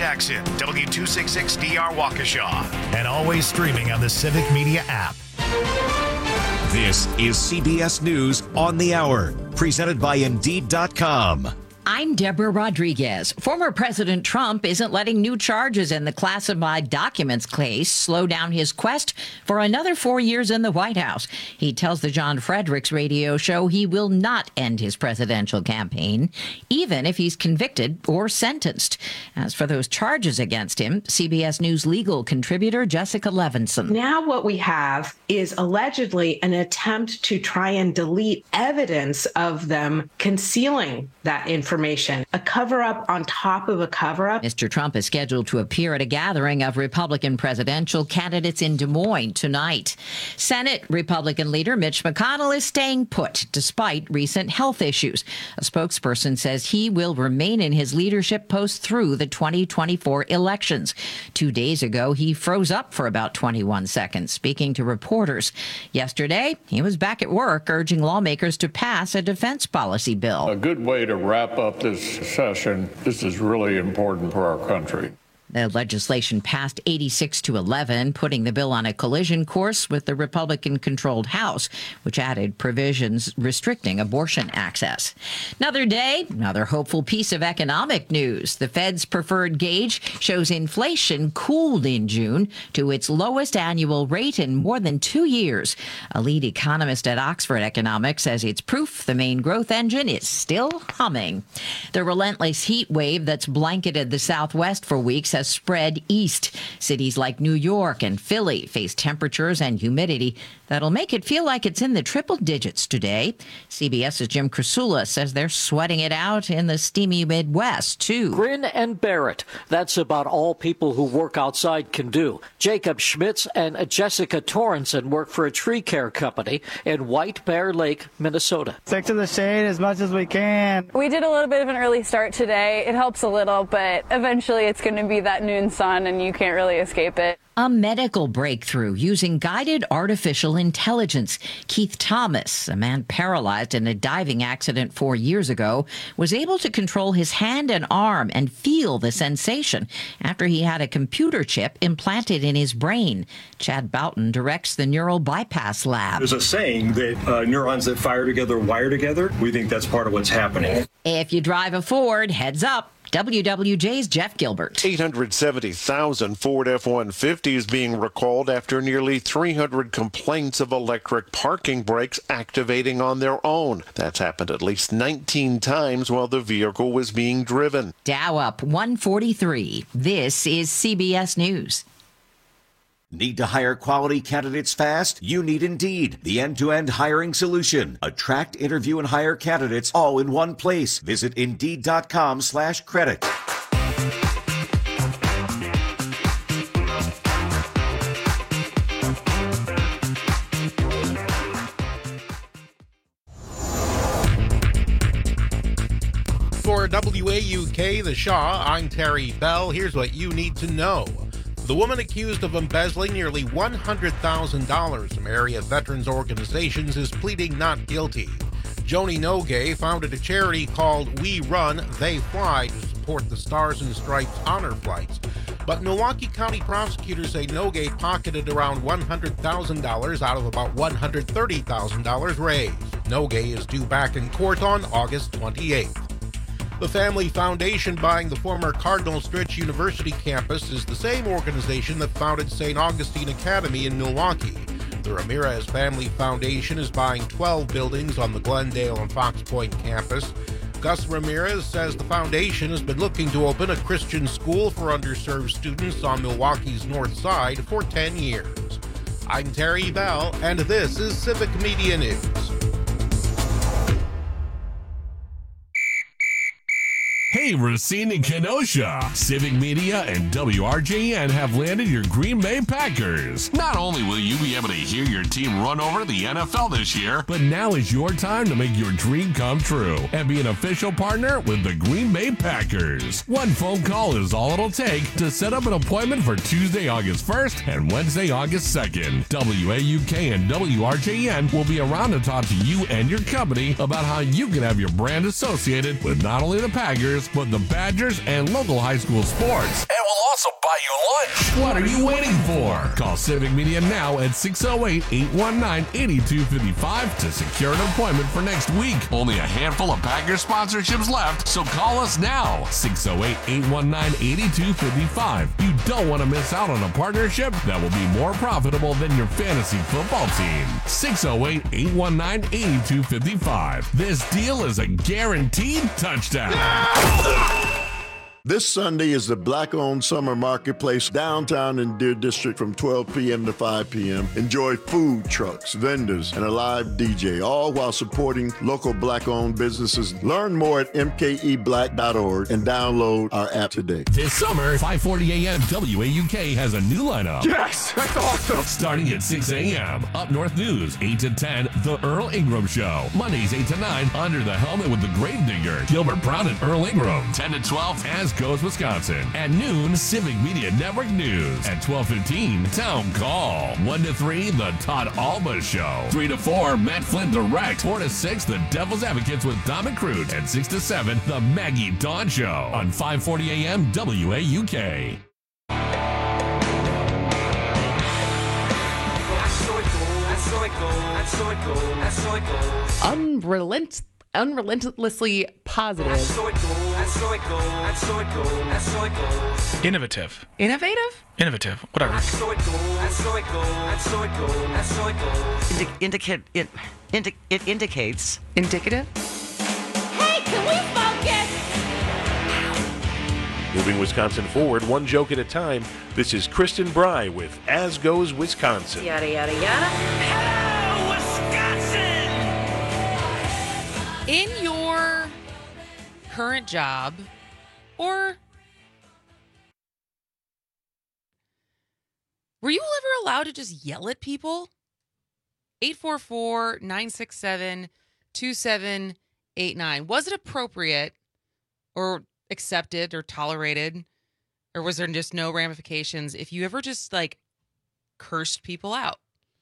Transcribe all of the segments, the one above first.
Jackson, W266DR Waukesha, and always streaming on the Civic Media app. This is CBS News on the Hour, presented by Indeed.com. I'm Deborah Rodriguez. Former President Trump isn't letting new charges in the classified documents case slow down his quest for another 4 years in the White House. He tells the John Fredericks radio show he will not end his presidential campaign, even if he's convicted or sentenced. As for those charges against him, CBS News legal contributor Jessica Levinson. Now what we have is allegedly an attempt to try and delete evidence of them concealing that information, a cover-up on top of a cover-up. Mr. Trump is scheduled to appear at a gathering of Republican presidential candidates in Des Moines tonight. Senate Republican leader Mitch McConnell is staying put despite recent health issues. A spokesperson says he will remain in his leadership post through the 2024 elections. 2 days ago, he froze up for about 21 seconds, speaking to reporters. Yesterday, he was back at work urging lawmakers to pass a defense policy bill. A good way to wrap up this session. This is really important for our country. The legislation passed 86-11, putting the bill on a collision course with the Republican-controlled House, which added provisions restricting abortion access. Another day, another hopeful piece of economic news. The Fed's preferred gauge shows inflation cooled in June to its lowest annual rate in more than 2 years. A lead economist at Oxford Economics says it's proof the main growth engine is still humming. The relentless heat wave that's blanketed the Southwest for weeks has spread east. Cities like New York and Philly face temperatures and humidity that'll make it feel like it's in the triple digits today. CBS's Jim Krasula says they're sweating it out in the steamy Midwest, too. Grin and bear it. That's about all people who work outside can do. Jacob Schmitz and Jessica Torrenson work for a tree care company in White Bear Lake, Minnesota. Stick to the shade as much as we can. We did a little bit of an early start today. It helps a little, but eventually it's going to be that noon sun and you can't really escape it. A medical breakthrough using guided artificial intelligence. Keith Thomas, a man paralyzed in a diving accident 4 years ago, was able to control his hand and arm and feel the sensation after he had a computer chip implanted in his brain. Chad Boughton directs the Neural Bypass Lab. There's a saying that neurons that fire together wire together. We think that's part of what's happening. If you drive a Ford, heads up. WWJ's Jeff Gilbert. 870,000 Ford F-150s being recalled after nearly 300 complaints of electric parking brakes activating on their own. That's happened at least 19 times while the vehicle was being driven. Dow up 143. This is CBS News. Need to hire quality candidates fast? You need Indeed, the end-to-end hiring solution. Attract, interview, and hire candidates all in one place. Visit Indeed.com/credit. For WAUK, The Shaw, I'm Terry Bell. Here's what you need to know. The woman accused of embezzling nearly $100,000 from area veterans organizations is pleading not guilty. Joni Noguet founded a charity called We Run, They Fly to support the Stars and Stripes honor flights. But Milwaukee County prosecutors say Noguet pocketed around $100,000 out of about $130,000 raised. Noguet is due back in court on August 28th. The Family Foundation buying the former Cardinal Stritch University campus is the same organization that founded St. Augustine Academy in Milwaukee. The Ramirez Family Foundation is buying 12 buildings on the Glendale and Fox Point campus. Gus Ramirez says the foundation has been looking to open a Christian school for underserved students on Milwaukee's north side for 10 years. I'm Terry Bell, and this is Civic Media News. Hey, Racine and Kenosha. Civic Media and WRJN have landed your Green Bay Packers. Not only will you be able to hear your team run over the NFL this year, but now is your time to make your dream come true and be an official partner with the Green Bay Packers. One phone call is all it'll take to set up an appointment for Tuesday, August 1st and Wednesday, August 2nd. WAUK and WRJN will be around to talk to you and your company about how you can have your brand associated with not only the Packers, but the Badgers and local high school sports. We'll also buy you lunch. What are you waiting for? Call Civic Media now at 608-819-8255 to secure an appointment for next week. Only a handful of Packers sponsorships left, so call us now. 608-819-8255. You don't want to miss out on a partnership that will be more profitable than your fantasy football team. 608-819-8255. This deal is a guaranteed touchdown. This Sunday is the Black-owned Summer Marketplace downtown in Deer District from 12 p.m. to 5 p.m. Enjoy food trucks, vendors, and a live DJ, all while supporting local Black-owned businesses. Learn more at mkeblack.org and download our app today. This summer, 5:40 a.m. WAUK has a new lineup. Yes, that's awesome. Starting at 6 a.m. Up North News, 8 to 10, The Earl Ingram Show. Mondays, 8 to 9, Under the Helmet with the Gravedigger, Gilbert Brown and Earl Ingram. 10 to 12, As Goes Wisconsin. At noon, Civic Media Network News. At 12:15, Town Call. 1 to 3, The Todd Alba Show. 3 to 4, Matt Flynn Direct. 4 to 6, The Devil's Advocates with Dom and Crute. And 6 to 7, The Maggie Dawn Show. On 5:40 a.m. WAUK. Unrelentlessly positive. Innovative. Innovative? Innovative. Whatever. It indicates. Indicative? Hey, can we focus? Moving Wisconsin forward, one joke at a time. This is Kristen Bry with As Goes Wisconsin. Yada, yada, yada. Hello, Wisconsin! In your current job, or were you ever allowed to just yell at people? 844-967-2789. Was it appropriate or accepted or tolerated, or was there just no ramifications if you ever just like cursed people out?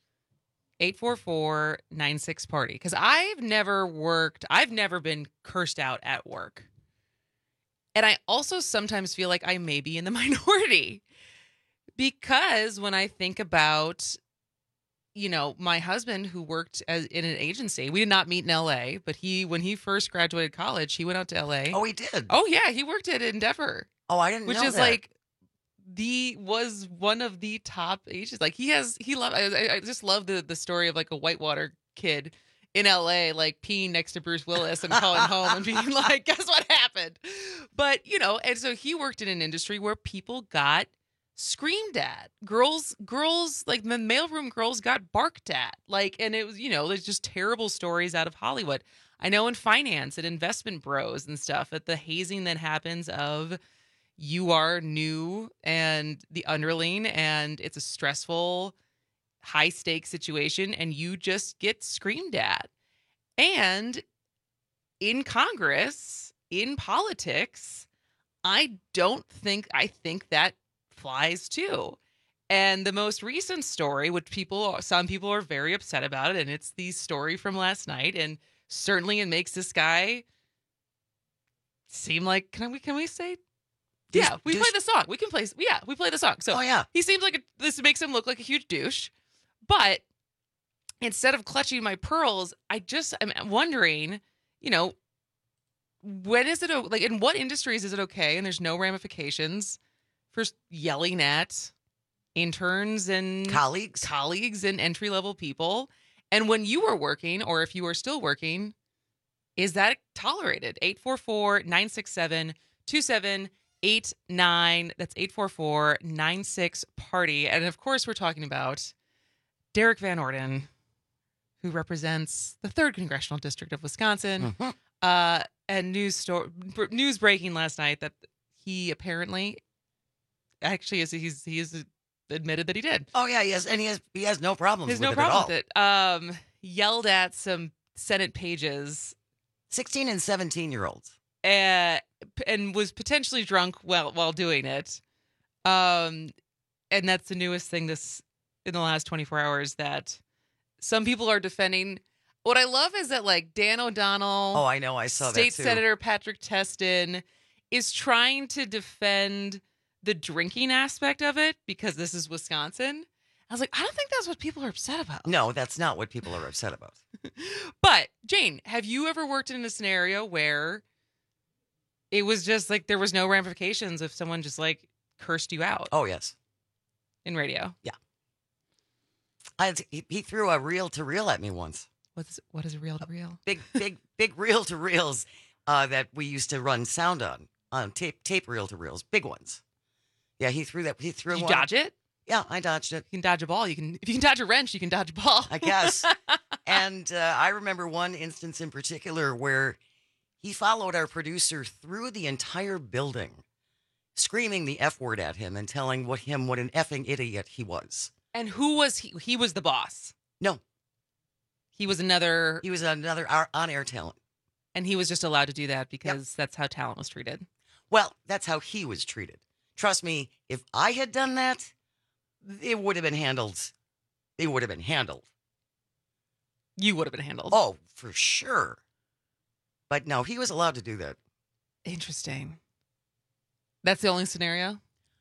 844-96-PARTY. Because I've never been cursed out at work. And I also sometimes feel like I may be in the minority. Because when I think about, my husband who worked in an agency, we did not meet in LA, but when he first graduated college, he went out to LA. Oh, he did? Oh, yeah. He worked at Endeavor. Oh, I didn't know that. Which is like was one of the top agents. Like I just love the story of like a Whitewater kid in LA, like peeing next to Bruce Willis and calling home and being like, guess what happened? But, and so he worked in an industry where people got screamed at. Girls, like the mailroom girls got barked at. Like, and it was, there's just terrible stories out of Hollywood. I know in finance and investment bros and stuff, at the hazing that happens of you are new and the underling, and it's a stressful, high stakes situation, and you just get screamed at. And in Congress, in politics, I think that flies too. And the most recent story, which some people are very upset about it, and it's the story from last night, and certainly it makes this guy seem like, can we say? Yeah, we play the song. We play the song. So he seems like this makes him look like a huge douche. But instead of clutching my pearls, I'm wondering, when is it, like, in what industries is it okay and there's no ramifications for yelling at interns and colleagues and entry-level people? And when you were working, or if you are still working, is that tolerated? 844-967-2789. That's 844-96-PARTY. And of course, we're talking about Derek Van Orden, who represents the 3rd Congressional District of Wisconsin. And news breaking last night that he apparently actually he's admitted that he did. Oh yeah, yes, and he has no problems. He has no problem with it. Yelled at some Senate pages, 16 and 17-year-olds, and was potentially drunk while doing it. And that's the newest thing in the last 24 hours that some people are defending. What I love is that, like, Dan O'Donnell, oh, I know, I saw State that too. Senator Patrick Testin is trying to defend the drinking aspect of it, because this is Wisconsin, I was like, I don't think that's what people are upset about. No, that's not what people are upset about. But Jane, have you ever worked in a scenario where it was just like there was no ramifications if someone just like cursed you out? Oh, yes. In radio? Yeah. He threw a reel-to-reel at me once. What is a reel-to-reel? Big reel-to-reels that we used to run sound on tape reel-to-reels, big ones. Yeah, he threw that. He threw Did you one. dodge it? Yeah, I dodged it. You can dodge a ball. If you can dodge a wrench, you can dodge a ball. I guess. And I remember one instance in particular where he followed our producer through the entire building, screaming the F word at him and telling what an effing idiot he was. And who was he? He was the boss. No. He was another on-air talent. And he was just allowed to do that because that's how talent was treated. Well, that's how he was treated. Trust me, if I had done that, it would have been handled. It would have been handled. You would have been handled. Oh, for sure. But no, he was allowed to do that. Interesting. That's the only scenario?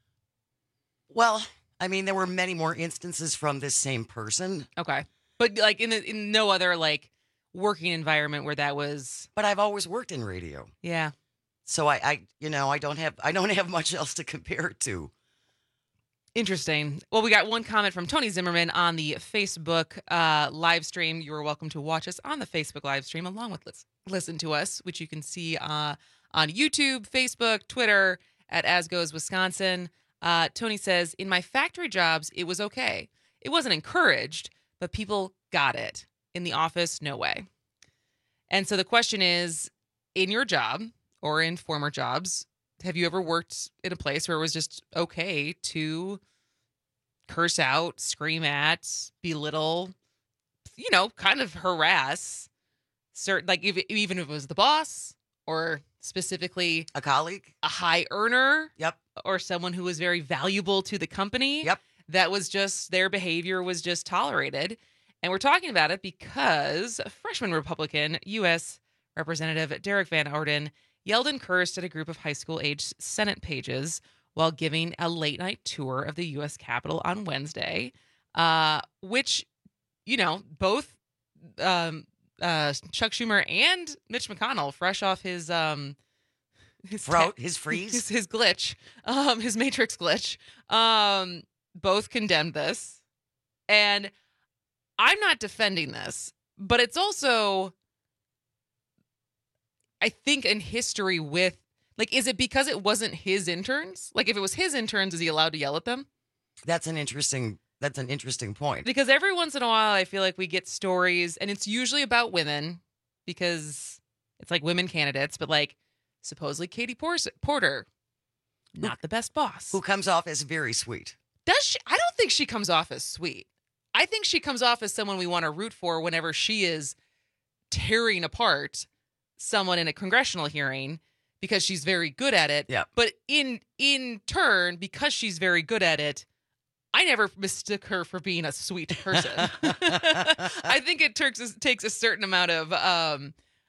Well, I mean, there were many more instances from this same person. Okay. But like in no other like working environment where that was. But I've always worked in radio. Yeah. So I don't have much else to compare it to. Interesting. Well, we got one comment from Tony Zimmerman on the Facebook live stream. You are welcome to watch us on the Facebook live stream along with listen to us, which you can see on YouTube, Facebook, Twitter at As Goes Wisconsin. Tony says, in my factory jobs, it was okay. It wasn't encouraged, but people got it. In the office, no way. And so the question is, in your job or in former jobs, have you ever worked in a place where it was just okay to curse out, scream at, belittle, kind of harass, like even if it was the boss or specifically a colleague, a high earner, yep, or someone who was very valuable to the company, yep, that was just their behavior was just tolerated. And we're talking about it because freshman Republican U.S. Representative Derek Van Orden yelled and cursed at a group of high school-aged Senate pages while giving a late-night tour of the U.S. Capitol on Wednesday, which, both Chuck Schumer and Mitch McConnell, fresh off his freeze, his glitch, his Matrix glitch, both condemned this. And I'm not defending this, but it's also, I think, in history with, like, is it because it wasn't his interns? Like, if it was his interns, is he allowed to yell at them? That's an interesting point. Because every once in a while, I feel like we get stories, and it's usually about women, because it's like women candidates, but like, supposedly Katie Porter, not the best boss. Who comes off as very sweet. Does she? I don't think she comes off as sweet. I think she comes off as someone we want to root for whenever she is tearing apart someone in a congressional hearing because she's very good at it. Yeah. But in turn, because she's very good at it, I never mistook her for being a sweet person. I think it takes a certain amount of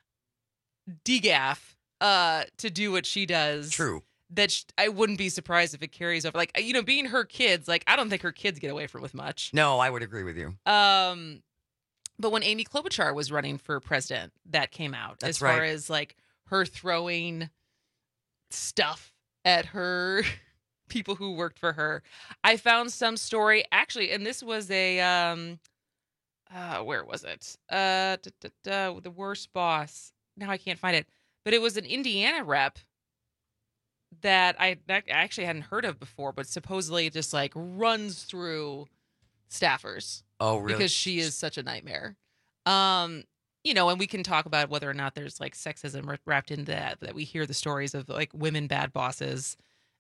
degaff to do what she does. True. That I wouldn't be surprised if it carries over. Like, being her kids, like, I don't think her kids get away from with much. No, I would agree with you. But when Amy Klobuchar was running for president, that came out. That's as far right. as, like, her throwing stuff at her people who worked for her. I found some story, actually, and this was a, where was it? The worst boss. Now I can't find it. But it was an Indiana rep that I actually hadn't heard of before, but supposedly just like runs through staffers. Oh, really? Because she is such a nightmare. And we can talk about whether or not there's like sexism wrapped into that we hear the stories of like women bad bosses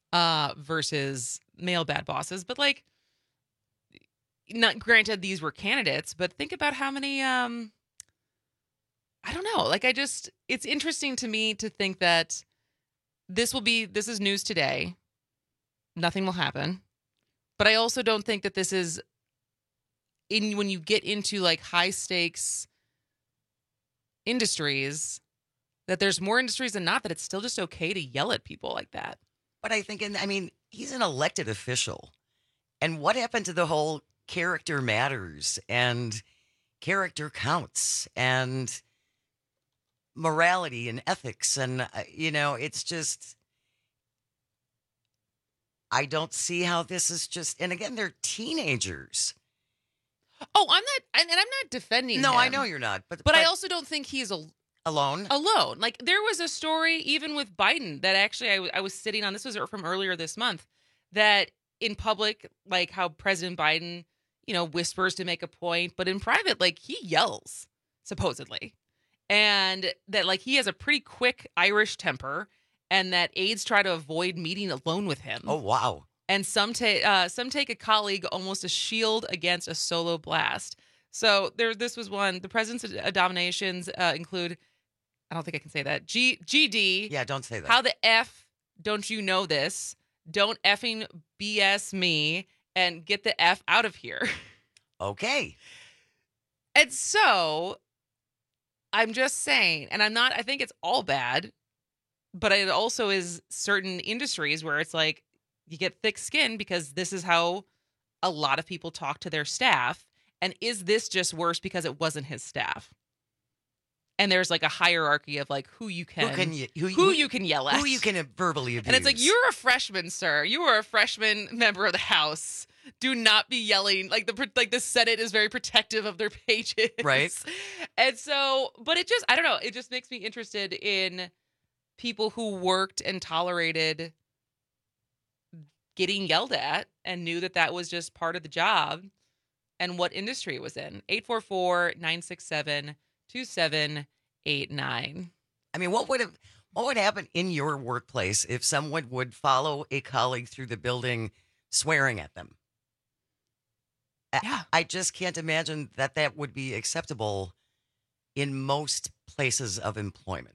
versus male bad bosses. But like, not granted these were candidates, but think about how many, I don't know. Like, it's interesting to me to think that this is news today. Nothing will happen. But I also don't think that this is when you get into like high stakes industries, that there's more industries than not that it's still just okay to yell at people like that. But I think, he's an elected official. And what happened to the whole character matters and character counts and morality and ethics? And, it's just, I don't see how this is just, and again, they're teenagers. Oh, I'm not defending No, him. I know you're not. But I also don't think he's alone. Like, there was a story even with Biden that actually I was sitting on, this was from earlier this month, that in public, like how President Biden, whispers to make a point, but in private, like he yells, supposedly. And that like he has a pretty quick Irish temper and that aides try to avoid meeting alone with him. Oh, wow. And some take a colleague almost a shield against a solo blast. So this was one. The president's abominations include, I don't think I can say that, GD. Yeah, don't say that. How the F don't you know this? Don't effing BS me and get the F out of here. Okay. And so I'm just saying, and I think it's all bad, but it also is certain industries where it's like you get thick skin because this is how a lot of people talk to their staff. And is this just worse because it wasn't his staff? And there's like a hierarchy of like who you can yell at, who you can verbally abuse. And it's like, you're a freshman, sir. You are a freshman member of the House. Do not be yelling. Like the Senate is very protective of their pages, right? And so, but it just, I don't know. It just makes me interested in people who worked and tolerated getting yelled at and knew that was just part of the job, and what industry it was in. 844-967-2789. I mean, what would happen in your workplace if someone would follow a colleague through the building swearing at them? Yeah. I just can't imagine that would be acceptable in most places of employment.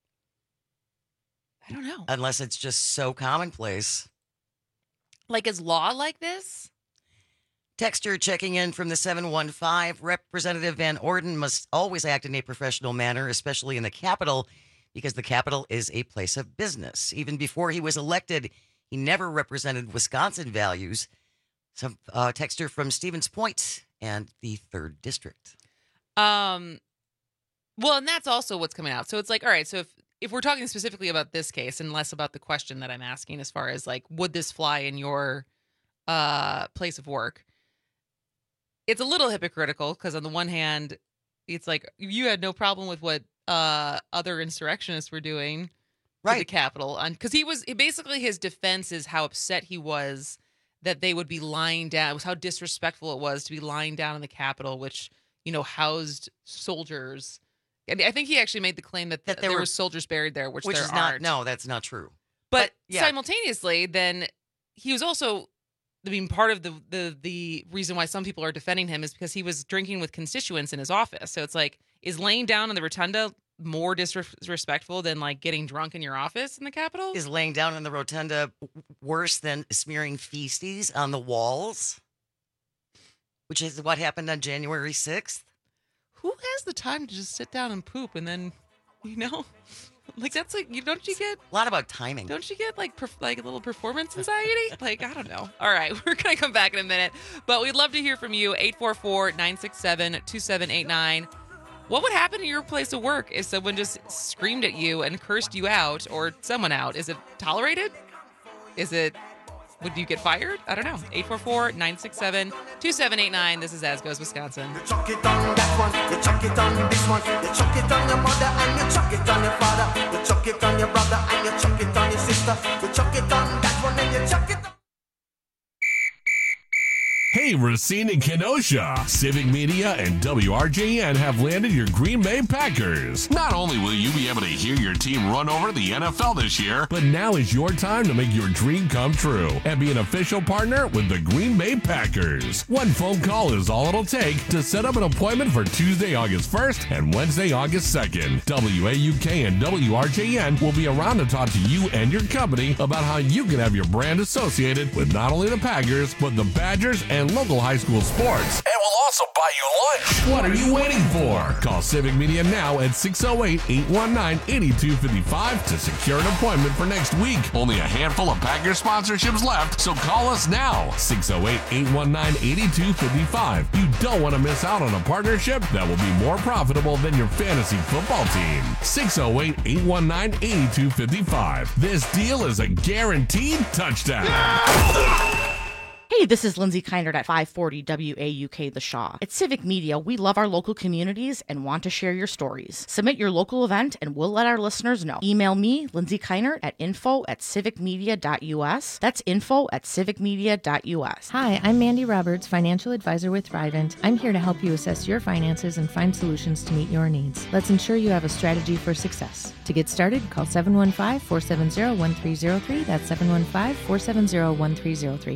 I don't know. Unless it's just so commonplace. Like, is law like this? Texter checking in from the 715. Representative Van Orden must always act in a professional manner, especially in the Capitol, because the Capitol is a place of business. Even before he was elected, he never represented Wisconsin values. Some texter from Stevens Point and the 3rd District. Well, and that's also what's coming out. So it's like, all right, so if we're talking specifically about this case and less about the question that I'm asking as far as like, would this fly in your place of work? It's a little hypocritical because on the one hand, it's like you had no problem with what other insurrectionists were doing to the Capitol. Because basically his defense is how upset he was that they would be lying down. It was how disrespectful it was to be lying down in the Capitol, which, housed soldiers. And I think he actually made the claim that there were soldiers buried there, which there aren't. No, that's not true. But simultaneously, then he was also, part of the reason why some people are defending him is because he was drinking with constituents in his office. So it's like, is laying down in the rotunda more disrespectful than like getting drunk in your office in the Capitol? Is laying down in the rotunda worse than smearing feces on the walls? Which is what happened on January 6th? Who has the time to just sit down and poop and then, like that's like, don't you get a lot about timing? Don't you get like a little performance anxiety? Like, I don't know. All right, we're going to come back in a minute, but we'd love to hear from you. 844-967-2789. What would happen in your place of work if someone just screamed at you and cursed you out or someone out? Is it tolerated? Would you get fired? I don't know. 844-967-2789. This is As Goes Wisconsin. You chuck it on that one, you chuck it on this one, you chuck it on your mother and you chuck it on your father, you chuck it on your brother and you chuck it on your sister, you chuck it on that one and you chuck it on. Hey, Racine and Kenosha, Civic Media and WRJN have landed your Green Bay Packers. Not only will you be able to hear your team run over the NFL this year, but now is your time to make your dream come true and be an official partner with the Green Bay Packers. One phone call is all it'll take to set up an appointment for Tuesday, August 1st and Wednesday, August 2nd. WAUK and WRJN will be around to talk to you and your company about how you can have your brand associated with not only the Packers, but the Badgers and local high school sports. And we'll also buy you lunch. What are you waiting for? Call Civic Media now at 608-819-8255 to secure an appointment for next week. Only a handful of Packer sponsorships left, so call us now. 608-819-8255. You don't want to miss out on a partnership that will be more profitable than your fantasy football team. 608-819-8255. This deal is a guaranteed touchdown. Hey, this is Lindsay Kindert at 540 WAUK The Shaw. At Civic Media, we love our local communities and want to share your stories. Submit your local event and we'll let our listeners know. Email me, Lindsay Kindert, at info@civicmedia.us. That's info@civicmedia.us. Hi, I'm Mandy Roberts, financial advisor with Thrivent. I'm here to help you assess your finances and find solutions to meet your needs. Let's ensure you have a strategy for success. To get started, call 715-470-1303. That's 715-470-1303.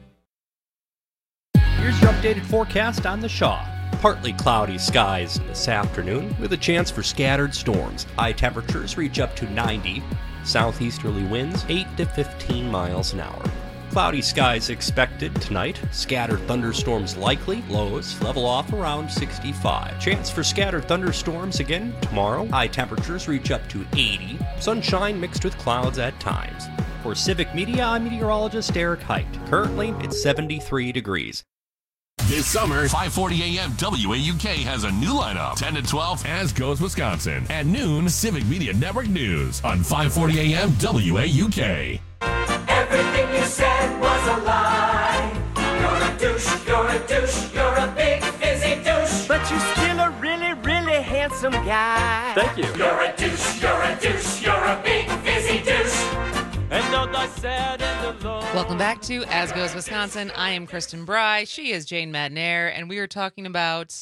Here's your updated forecast on the Shaw. Partly cloudy skies this afternoon with a chance for scattered storms. High temperatures reach up to 90. Southeasterly winds 8 to 15 miles an hour. Cloudy skies expected tonight. Scattered thunderstorms likely. Lows level off around 65. Chance for scattered thunderstorms again tomorrow. High temperatures reach up to 80. Sunshine mixed with clouds at times. For Civic Media, I'm meteorologist Eric Height. Currently, it's 73 degrees. This summer, 540 AM WAUK has a new lineup. 10 to 12, As Goes Wisconsin. At noon, Civic Media Network News on 540 AM WAUK. Everything you said was a lie. You're a douche, you're a douche, you're a big fizzy douche. But you're still a really, really handsome guy. Thank you. You're a douche, you're a douche, you're a big fizzy douche. And though I said in the Lord. Welcome back to As Goes Wisconsin. I am Kristen Bry. She is Jane Madnair, and we are talking about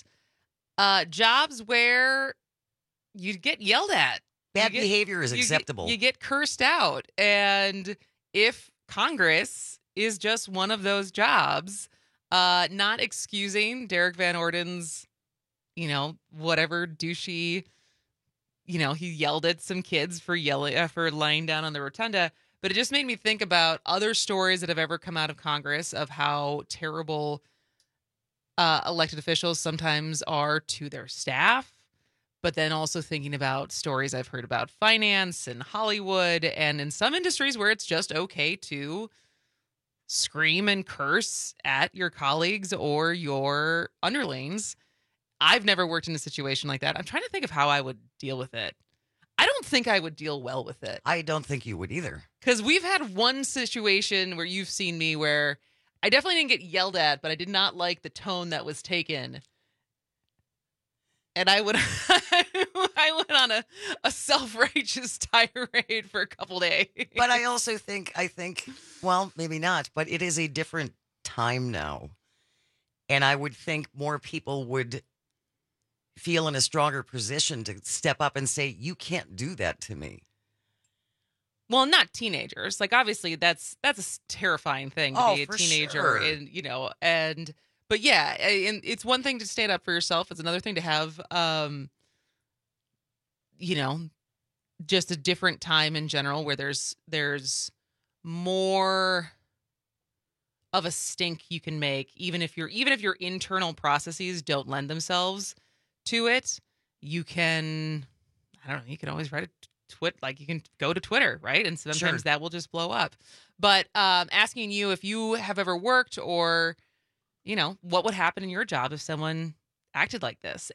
jobs where you get yelled at. Bad behavior is acceptable. You get cursed out. And if Congress is just one of those jobs, not excusing Derek Van Orden's, whatever douchey, he yelled at some kids for laying down on the rotunda. But it just made me think about other stories that have ever come out of Congress of how terrible elected officials sometimes are to their staff. But then also thinking about stories I've heard about finance and Hollywood and in some industries where it's just okay to scream and curse at your colleagues or your underlings. I've never worked in a situation like that. I'm trying to think of how I would deal with it. I don't think I would deal well with it. I don't think you would either. Because we've had one situation where you've seen me where I definitely didn't get yelled at, but I did not like the tone that was taken. And I went on a self-righteous tirade for a couple days. But I also think, well, maybe not, but it is a different time now. And I would think more people would feel in a stronger position to step up and say, you can't do that to me. Well, not teenagers. Like, obviously, that's a terrifying thing to be a teenager. Sure. But yeah, and it's one thing to stand up for yourself. It's another thing to have, just a different time in general where there's more of a stink you can make, even if your internal processes don't lend themselves to it. You can always write a tweet, like you can go to Twitter, right? And sometimes that will just blow up. But asking you if you have ever worked or, what would happen in your job if someone acted like this?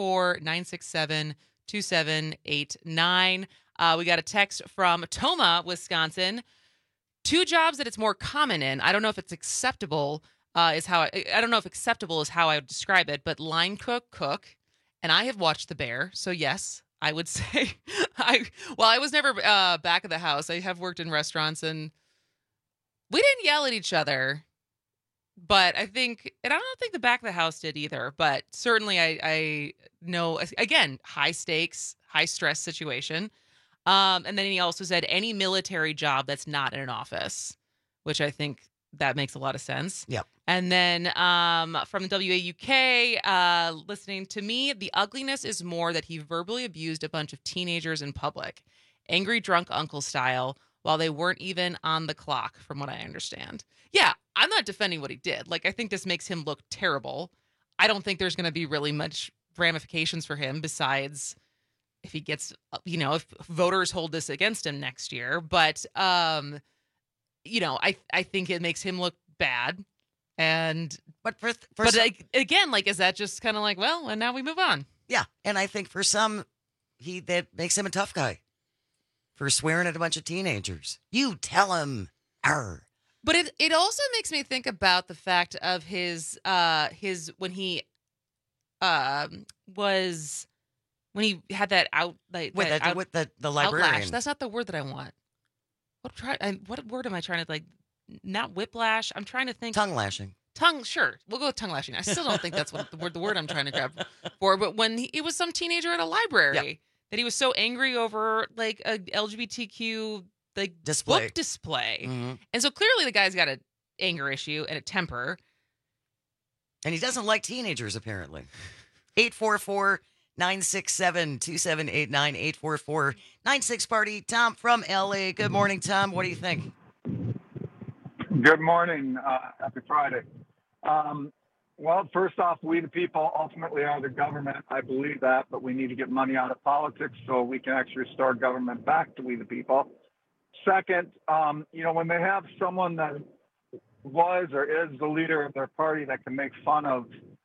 844-967-2789. We got a text from Toma, Wisconsin. 2 jobs that it's more common in. I don't know if it's acceptable. I don't know if acceptable is how I would describe it, but line cook. And I have watched The Bear, so yes, I would say I was never back of the house. I have worked in restaurants, and we didn't yell at each other. But I don't think the back of the house did either. But certainly I know, again, high stakes, high stress situation. And then he also said any military job that's not in an office, which I think that makes a lot of sense. Yeah. And then from WAUK, listening to me, the ugliness is more that he verbally abused a bunch of teenagers in public, angry drunk uncle style, while they weren't even on the clock, from what I understand. Yeah, I'm not defending what he did. Like, I think this makes him look terrible. I don't think there's going to be really much ramifications for him besides if he gets, if voters hold this against him next year. But, I think it makes him look bad. But again, like, is that just kind of like, well, and now we move on? Yeah. And I think for some, that makes him a tough guy for swearing at a bunch of teenagers. You tell him, arr. But it also makes me think about the fact of his when he had that with the librarian. Outlash. That's not the word that I want. What word am I trying to, like? Not whiplash. I'm trying to think. Tongue lashing. Sure. We'll go with tongue lashing. I still don't think that's what the word I'm trying to grab for. But when it was some teenager at a library that he was so angry over, like, a LGBTQ book display. Mm-hmm. And so clearly the guy's got an anger issue and a temper. And he doesn't like teenagers, apparently. 844-967-2789, 844-96-PARTY. Tom from LA. Good morning, Tom. What do you think? Good morning. Happy Friday. Well, first off, we the people ultimately are the government. I believe that, but we need to get money out of politics so we can actually restore government back to we the people. Second, when they have someone that was or is the leader of their party that can make fun of,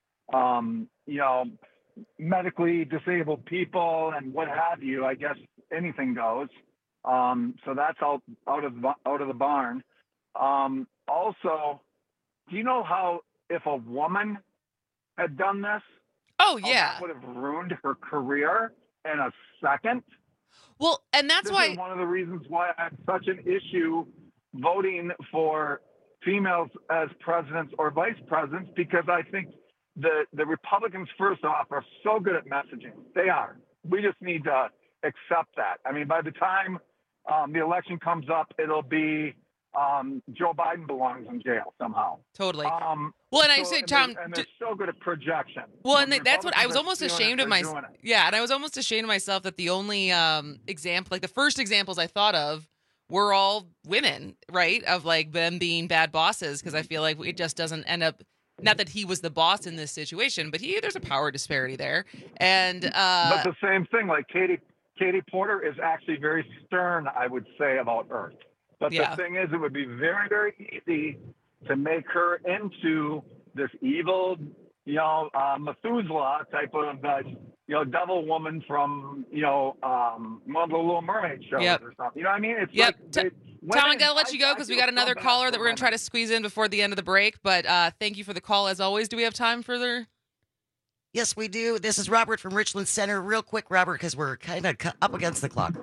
medically disabled people and what have you, I guess anything goes. So that's out of the barn. Also, do you know how if a woman had done this? Oh, yeah. That would have ruined her career in a second. Well, and that's this is one of the reasons why I have such an issue voting for females as presidents or vice presidents, because I think the Republicans, first off, are so good at messaging. They are. We just need to accept that. I mean, by the time the election comes up, it'll be Joe Biden belongs in jail somehow. Totally. Well, and I say, Tom, and they're so good at projection. Well, and that's what I was almost ashamed of myself. Yeah, and I was almost ashamed of myself that the only example, like the first examples I thought of, were all women, right? Of like them being bad bosses, because I feel like it just doesn't end up. Not that he was the boss in this situation, but there's a power disparity there, and but the same thing. Like Katie Porter is actually very stern, I would say, about Earth. But the thing is, it would be very, very easy to make her into this evil, Methuselah type of, devil woman from, one of the Little Mermaid shows or something. You know what I mean? It's like Tom, I got to let you go because we got another caller that we're going to try to squeeze in before the end of the break. But thank you for the call, as always. Do we have time further? Yes, we do. This is Robert from Richland Center. Real quick, Robert, because we're kind of up against the clock.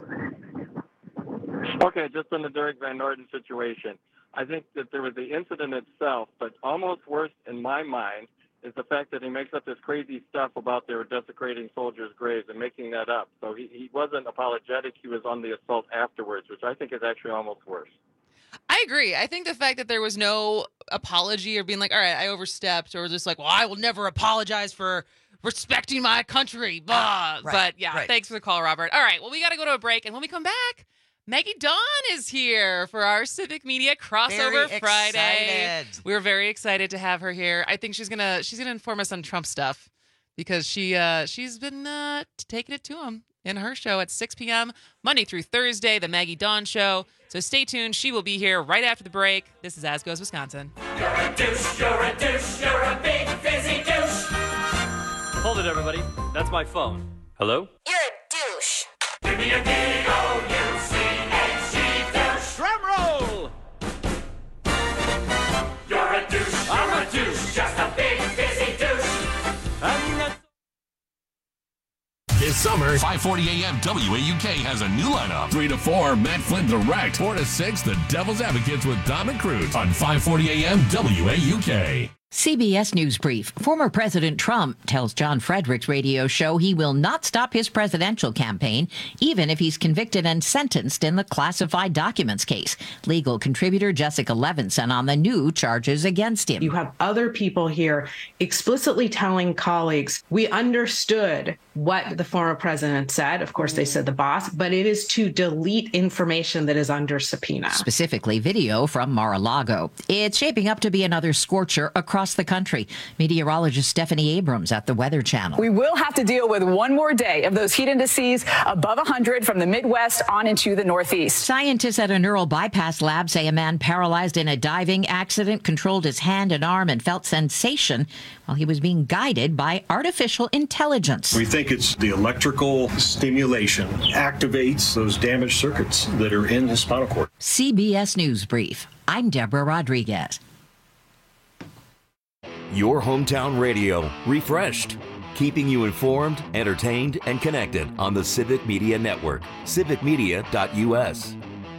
Okay, just on the Derek Van Orden situation, I think that there was the incident itself, but almost worse in my mind is the fact that he makes up this crazy stuff about they were desecrating soldiers' graves and making that up. So he wasn't apologetic. He was on the assault afterwards, which I think is actually almost worse. I agree. I think the fact that there was no apology or being like, all right, I overstepped, or just like, well, I will never apologize for respecting my country. Blah. But thanks for the call, Robert. All right, well, we got to go to a break. And when we come back, Maggie Dawn is here for our Civic Media Crossover Friday. We were very excited to have her here. I think she's gonna inform us on Trump stuff because she's been taking it to him in her show at 6 p.m. Monday through Thursday, the Maggie Dawn Show. So stay tuned. She will be here right after the break. This is As Goes Wisconsin. You're a douche, you're a douche, you're a big fizzy douche. Hold it, everybody. That's my phone. Hello? You're a douche. Give me a D-O-U-C-H-E douche. Drum roll! You're a douche, you're a douche, just a big fizzy douche. This summer, 5:40 a.m. WAUK has a new lineup. 3 to 4, Matt Flynn Direct. 4 to 6, The Devil's Advocates with Dom and Cruz on 5:40 a.m. WAUK. CBS News Brief. Former President Trump tells John Frederick's radio show he will not stop his presidential campaign, even if he's convicted and sentenced in the classified documents case. Legal contributor Jessica Levinson on the new charges against him. You have other people here explicitly telling colleagues, we understood what the former president said. Of course, they said the boss, but it is to delete information that is under subpoena. Specifically, video from Mar-a-Lago. It's shaping up to be another scorcher across the country. Meteorologist Stephanie Abrams at the Weather Channel. We will have to deal with one more day of those heat indices above 100 from the Midwest on into the Northeast. Scientists at a neural bypass lab say a man paralyzed in a diving accident controlled his hand and arm and felt sensation while he was being guided by artificial intelligence. We think it's the electrical stimulation activates those damaged circuits that are in his spinal cord. CBS News Brief. I'm Deborah Rodriguez. Your hometown radio, refreshed, keeping you informed, entertained, and connected on the Civic Media Network, civicmedia.us.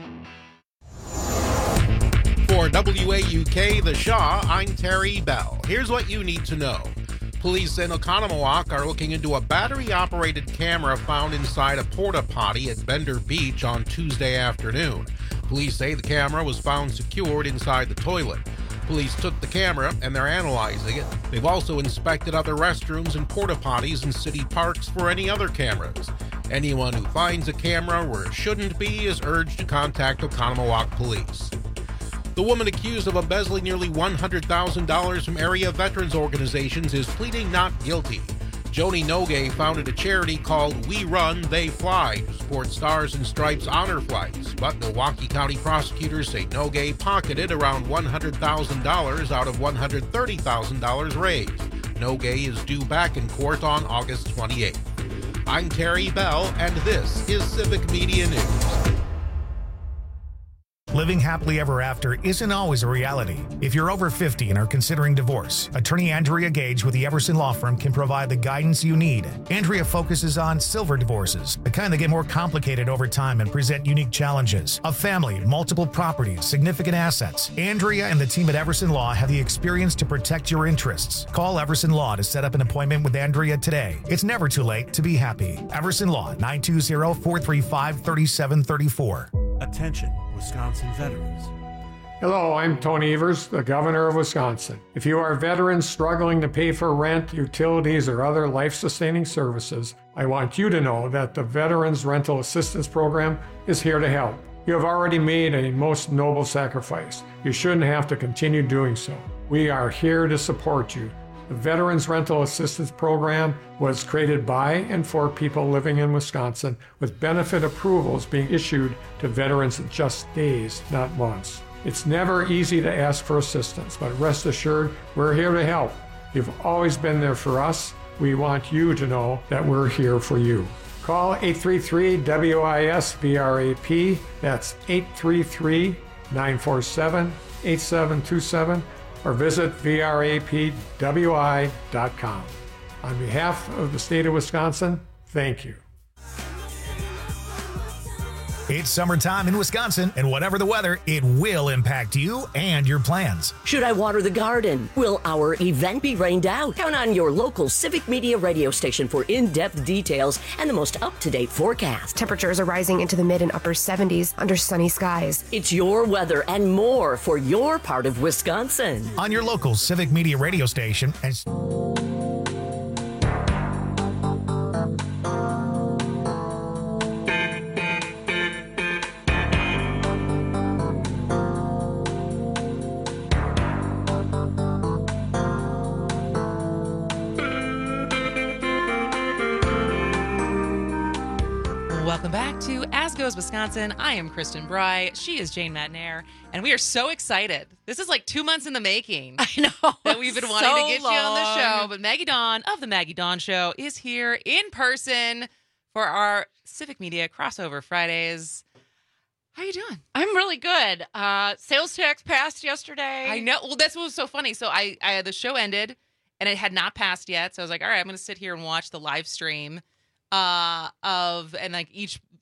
For WAUK The Shaw, I'm Terry Bell. Here's what you need to know. Police in Oconomowoc are looking into a battery-operated camera found inside a porta potty at Bender Beach on Tuesday afternoon. Police say the camera was found secured inside the toilet. Police took the camera and they're analyzing it. They've also inspected other restrooms and porta potties in city parks for any other cameras. Anyone who finds a camera where it shouldn't be is urged to contact Oconomowoc Police. The woman accused of embezzling nearly $100,000 from area veterans organizations is pleading not guilty. Joni Nogue founded a charity called We Run, They Fly to support Stars and Stripes honor flights, but Milwaukee County prosecutors say Nogue pocketed around $100,000 out of $130,000 raised. Nogue is due back in court on August 28th. I'm Terry Bell, and this is Civic Media News. Living happily ever after isn't always a reality. If you're over 50 and are considering divorce, attorney Andrea Gage with the Everson Law Firm can provide the guidance you need. Andrea focuses on silver divorces, the kind that get more complicated over time and present unique challenges. A family, multiple properties, significant assets. Andrea and the team at Everson Law have the experience to protect your interests. Call Everson Law to set up an appointment with Andrea today. It's never too late to be happy. Everson Law, 920-435-3734. Attention, Wisconsin veterans. Hello, I'm Tony Evers, the Governor of Wisconsin. If you are veterans struggling to pay for rent, utilities, or other life-sustaining services, I want you to know that the Veterans Rental Assistance Program is here to help. You have already made a most noble sacrifice. You shouldn't have to continue doing so. We are here to support you. The Veterans Rental Assistance Program was created by and for people living in Wisconsin, with benefit approvals being issued to veterans in just days, not months. It's never easy to ask for assistance, but rest assured, we're here to help. You've always been there for us. We want you to know that we're here for you. Call 833-WIS-VRAP. That's 833-947-8727. or visit vrapwi.com. On behalf of the state of Wisconsin, thank you. It's summertime in Wisconsin, and whatever the weather, it will impact you and your plans. Should I water the garden? Will our event be rained out? Count on your local Civic Media radio station for in-depth details and the most up-to-date forecast. Temperatures are rising into the mid and upper 70s under sunny skies. It's your weather and more for your part of Wisconsin. On your local Civic Media radio station and... Welcome back to As Goes Wisconsin. I am Kristen Bry. She is Jane Matnair. And we are so excited. This is like 2 months in the making. I know. That we've been wanting to get you on the show. But Maggie Dawn of the Maggie Dawn Show is here in person for our Civic Media Crossover Fridays. How you doing? I'm really good. Sales tax passed yesterday. I know. Well, that's what was so funny. So I the show ended and it had not passed yet. So I was like, all right, I'm going to sit here and watch the live stream and like each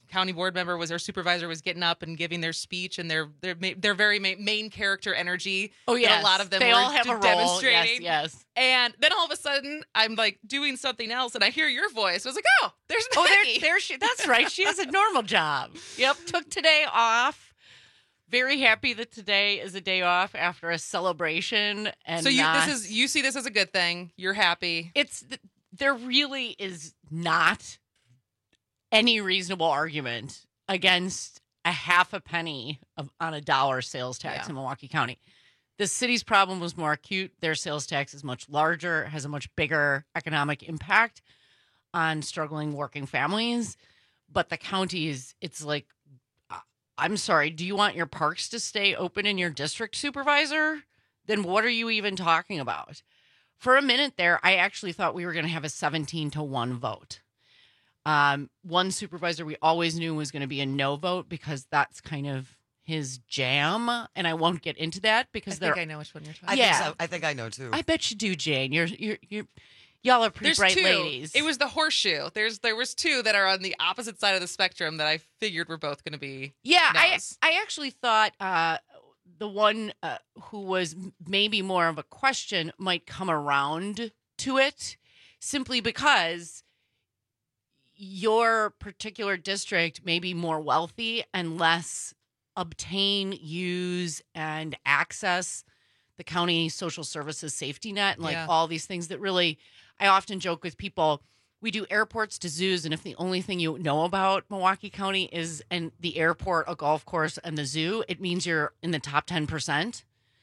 county board member was, or supervisor was getting up and giving their speech and their very main character energy. Oh, yeah. yes. A lot of them They were all have a role. demonstrating. Yes. And then all of a sudden, I'm like doing something else, and I hear your voice. I was like, "Oh, there's Oh, Maggie." there she. That's right. She has a normal job. Yep. Took today off. Very happy that today is a day off after a celebration. And So you see this as a good thing. You're happy. There really is not any reasonable argument against a half a penny on a dollar sales tax in Milwaukee County. The city's problem was more acute. Their sales tax is much larger, has a much bigger economic impact on struggling working families. But the county it's like, I'm sorry, do you want your parks to stay open in your district, supervisor? Then what are you even talking about? For a minute there, I actually thought we were going to have a 17-1 vote. One supervisor we always knew was going to be a no vote because that's kind of his jam, and I won't get into that because I think I know which one you're talking about. I think I know too. I bet you do, Jane. Y'all are pretty bright two. ladies. It was the horseshoe. There was two that are on the opposite side of the spectrum that I figured were both going to be. Yeah, no's. I actually thought the one who was maybe more of a question might come around to it simply because your particular district may be more wealthy and less obtain, use, and access the county social services safety net and all these things that really, I often joke with people, we do airports to zoos, and if the only thing you know about Milwaukee County is and the airport, a golf course, and the zoo, it means you're in the top 10%.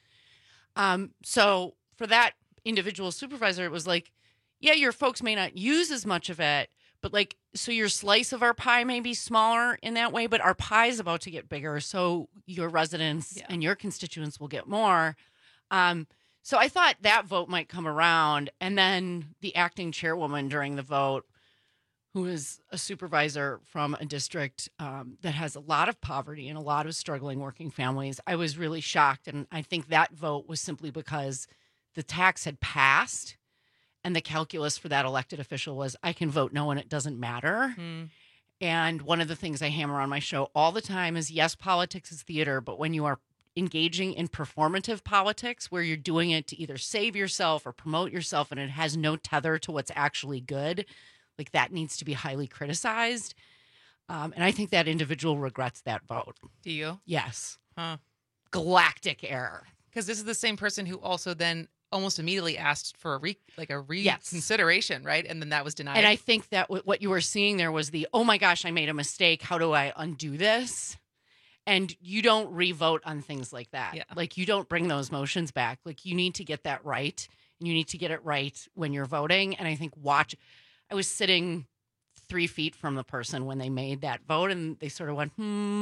So for that individual supervisor, it was like, yeah, your folks may not use as much of it, but so your slice of our pie may be smaller in that way, but our pie is about to get bigger. So your residents and your constituents will get more. So I thought that vote might come around. And then the acting chairwoman during the vote, who is a supervisor from a district that has a lot of poverty and a lot of struggling working families, I was really shocked. And I think that vote was simply because the tax had passed. And the calculus for that elected official was, I can vote no and it doesn't matter. And one of the things I hammer on my show all the time is, yes, politics is theater, but when you are engaging in performative politics where you're doing it to either save yourself or promote yourself and it has no tether to what's actually good, that needs to be highly criticized. And I think that individual regrets that vote. Do you? Yes. Huh. Galactic error. Because this is the same person who also then almost immediately asked for a reconsideration, right? And then that was denied. And I think that what you were seeing there was oh my gosh, I made a mistake. How do I undo this? And you don't re-vote on things like that. Yeah. You don't bring those motions back. You need to get that right. And you need to get it right when you're voting. And I think I was sitting 3 feet from the person when they made that vote and they sort of went,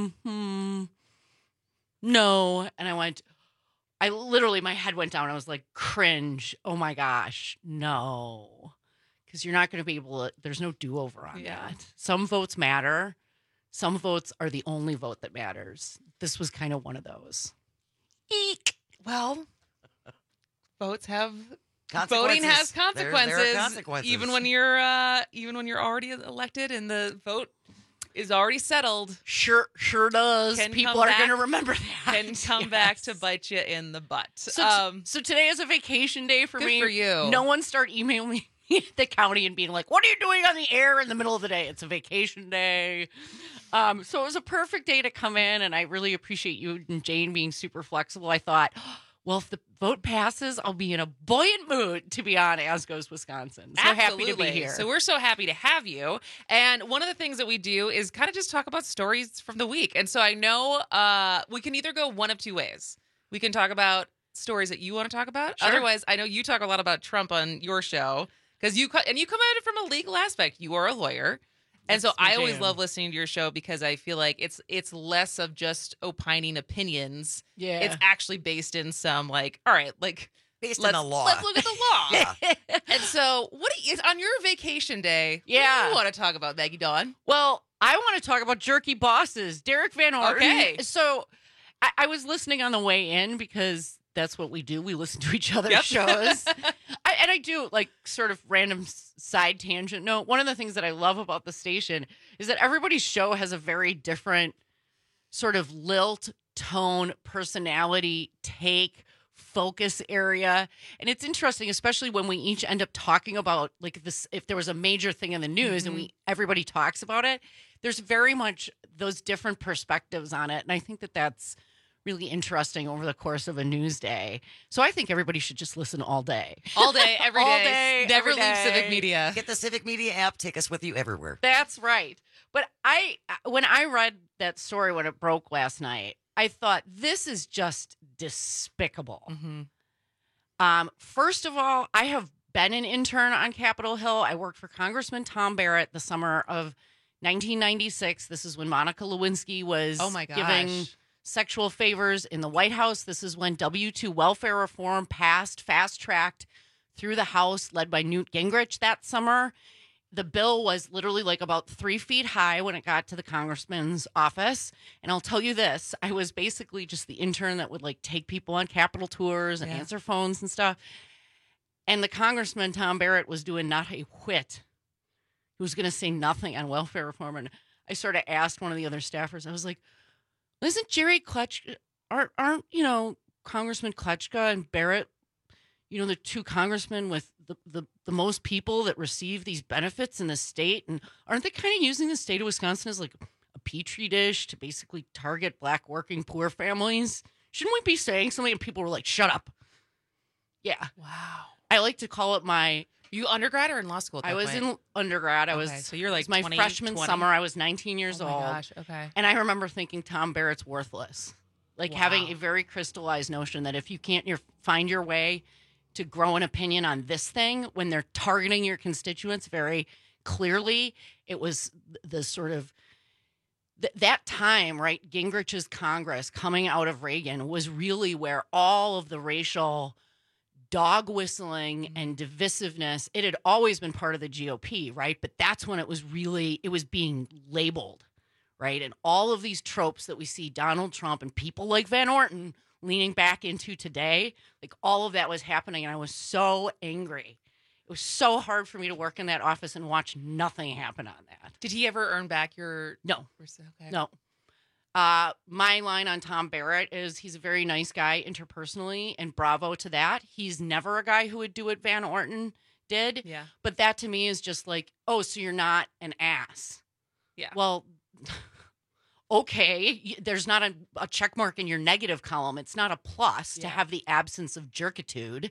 no. And I literally, my head went down. I was like, cringe. Oh my gosh, no. Because you're not going to be able to, there's no do-over on that. Some votes matter. Some votes are the only vote that matters. This was kind of one of those. Eek. Well, voting has consequences. There are consequences. Even when you're already elected and the vote is already settled. Sure does. People are going to remember that. Can come back to bite you in the butt. So today is a vacation day for me. Good for you. No one start emailing me at the county and being like, what are you doing on the air in the middle of the day? It's a vacation day. So it was a perfect day to come in, and I really appreciate you and Jane being super flexible. I thought, well, if the vote passes, I'll be in a buoyant mood to be on As Goes Wisconsin. So Absolutely. Happy to be here. So we're so happy to have you. And one of the things that we do is kind of just talk about stories from the week. And so I know we can either go one of two ways. We can talk about stories that you want to talk about. Sure. Otherwise, I know you talk a lot about Trump on your show because you come at it from a legal aspect. You are a lawyer. And so I always love listening to your show because I feel like it's less of just opining opinions. Yeah. It's actually based in some based in the law. Let's look at the law. Yeah. And so on your vacation day, what do you want to talk about, Maggie Dawn? Well, I want to talk about jerky bosses. Derek Van Orden. Okay. So I was listening on the way in because that's what we do. We listen to each other's shows. and I do like sort of random side tangent note. One of the things that I love about the station is that everybody's show has a very different sort of lilt, tone, personality, take, focus area. And it's interesting, especially when we each end up talking about like this, if there was a major thing in the news and everybody talks about it, there's very much those different perspectives on it. And I think that that's really interesting over the course of a news day. So I think everybody should just listen all day. All day, every day. All day, Never every leave day. Civic Media. Get the Civic Media app. Take us with you everywhere. That's right. But when I read that story when it broke last night, I thought this is just despicable. First of all, I have been an intern on Capitol Hill. I worked for Congressman Tom Barrett the summer of 1996. This is when Monica Lewinsky was giving sexual favors in the White House. This is when W-2 welfare reform passed, fast-tracked through the House, led by Newt Gingrich that summer. The bill was literally like about 3 feet high when it got to the congressman's office. And I'll tell you this, I was basically just the intern that would like take people on Capitol tours and answer phones and stuff. And the congressman, Tom Barrett, was doing not a whit. He was going to say nothing on welfare reform. And I sort of asked one of the other staffers, I was like, isn't Jerry Kletchka, aren't, you know, Congressman Kletchka and Barrett, you know, the two congressmen with the most people that receive these benefits in the state? And aren't they kind of using the state of Wisconsin as like a petri dish to basically target Black working poor families? Shouldn't we be saying something? And people were like, shut up. Yeah. Wow. I like to call it my... You undergrad or in law school at that I was point? in undergrad. I was, so you're like it was my 20, freshman 20? summer. I was 19 years Oh my old. gosh, okay. And I remember thinking Tom Barrett's worthless. Like having a very crystallized notion that if you can't find your way to grow an opinion on this thing when they're targeting your constituents very clearly, it was the sort of that time, right? Gingrich's Congress coming out of Reagan was really where all of the racial dog whistling and divisiveness, it had always been part of the GOP, right? But that's when it was being labeled, right? And all of these tropes that we see Donald Trump and people like Van Orton leaning back into today, like all of that was happening. And I was so angry. It was so hard for me to work in that office and watch nothing happen on that. Did he ever earn back your... No. Okay. No. My line on Tom Barrett is he's a very nice guy interpersonally, and bravo to that. He's never a guy who would do what Van Orton did. Yeah. But that to me is just like, oh, so you're not an ass. Yeah. Well, okay. There's not a check mark in your negative column. It's not a plus to have the absence of jerkitude.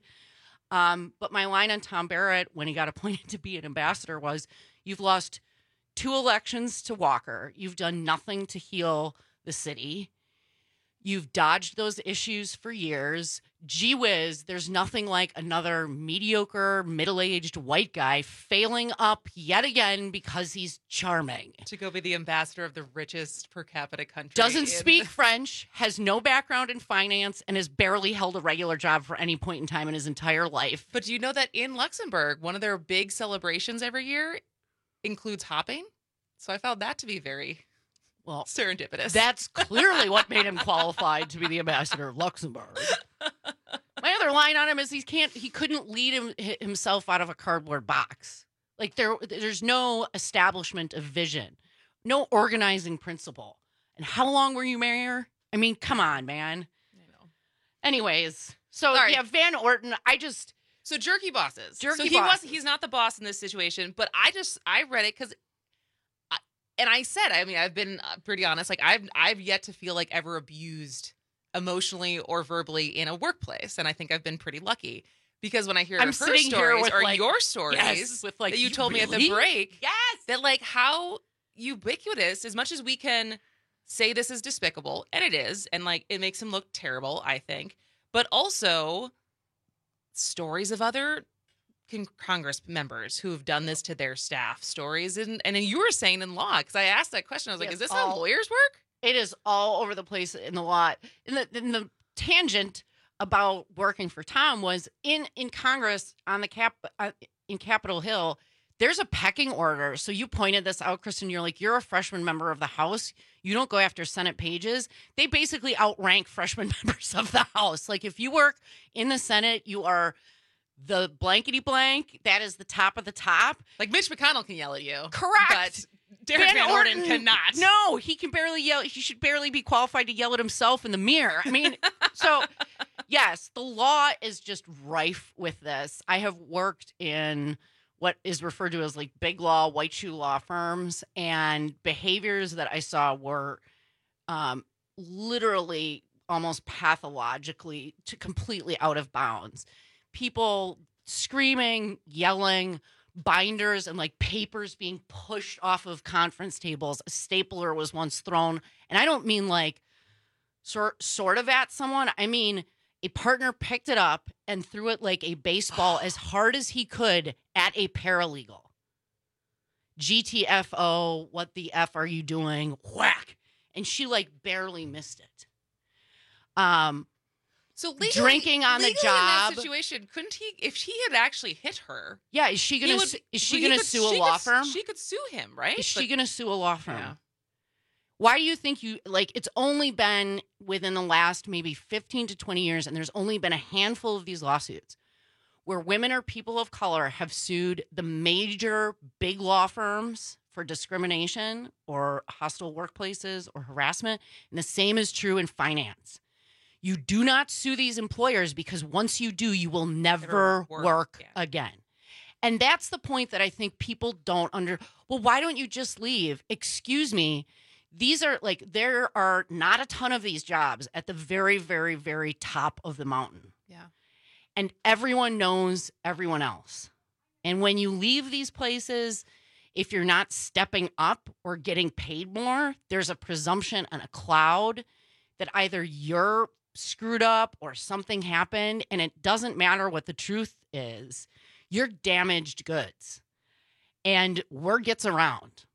But my line on Tom Barrett when he got appointed to be an ambassador was, you've lost 2 elections to Walker. You've done nothing to heal the city. You've dodged those issues for years. Gee whiz, there's nothing like another mediocre, middle-aged white guy failing up yet again because he's charming. To go be the ambassador of the richest per capita country. Doesn't speak French, has no background in finance, and has barely held a regular job for any point in time in his entire life. But do you know that in Luxembourg, one of their big celebrations every year includes hopping? So I found that to be very... well, serendipitous. That's clearly what made him qualified to be the ambassador of Luxembourg. My other line on him is he couldn't lead himself out of a cardboard box. Like there's no establishment of vision, no organizing principle. And how long were you mayor? I mean, come on, man. I know. Anyways, so yeah, Van Orton, so jerky bosses. Jerky so bosses. He's not the boss in this situation, but I read it because and I said, I mean, I've been pretty honest. Like I've yet to feel like ever abused emotionally or verbally in a workplace, and I think I've been pretty lucky because when I hear her stories or your stories with like that you told me at the break, that like how ubiquitous, as much as we can say this is despicable, and it is, and like it makes him look terrible, I think, but also stories of other Congress members who have done this to their staff, stories, and you were saying in law, because I asked that question, I was like, is this how lawyers work? It is all over the place in the law. In the tangent about working for Tom was in Congress on the in Capitol Hill, there's a pecking order. So you pointed this out, Kristen. You're like, you're a freshman member of the House. You don't go after Senate pages. They basically outrank freshman members of the House. Like if you work in the Senate, you are the blankety blank, that is the top of the top. Like Mitch McConnell can yell at you. Correct. But Derek Van Orden cannot. No, he can barely yell. He should barely be qualified to yell at himself in the mirror. I mean, so yes, the law is just rife with this. I have worked in what is referred to as like big law, white shoe law firms, and behaviors that I saw were literally almost pathologically to completely out of bounds. People screaming, yelling, binders and like papers being pushed off of conference tables. A stapler was once thrown. And I don't mean like sort of at someone. I mean, a partner picked it up and threw it like a baseball as hard as he could at a paralegal. GTFO, what the F are you doing? Whack. And she like barely missed it. So legally, drinking on the job. In that situation, couldn't he? If he had actually hit her, yeah, is she gonna sue a law firm? She could sue him, right? Is she gonna sue a law firm? Yeah. Why do you think it's only been within the last maybe 15 to 20 years, and there's only been a handful of these lawsuits where women or people of color have sued the major big law firms for discrimination or hostile workplaces or harassment, and the same is true in finance. You do not sue these employers because once you do, you will never work again. And that's the point that I think people don't well, why don't you just leave? Excuse me. These are there are not a ton of these jobs at the very, very, very top of the mountain. Yeah. And everyone knows everyone else. And when you leave these places, if you're not stepping up or getting paid more, there's a presumption and a cloud that either you're screwed up or something happened, and it doesn't matter what the truth is. You're damaged goods, and word gets around.